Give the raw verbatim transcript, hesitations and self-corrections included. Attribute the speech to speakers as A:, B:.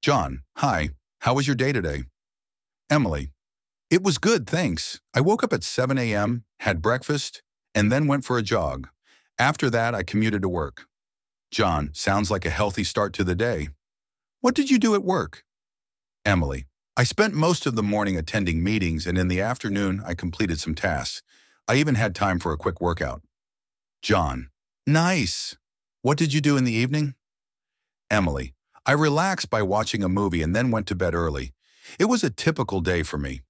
A: John, hi. How was your day today? Emily, it was good, thanks. I woke up at seven a m, had breakfast, and then went for a jog. After that, I commuted to work. John, sounds like a healthy start to the day. What did you do at work? Emily, I spent most of the morning attending meetings, and in the afternoon, I completed some tasks. I even had time for a quick workout. John, nice. What did you do in the evening? Emily, I relaxed by watching a movie and then went to bed early. It was a typical day for me.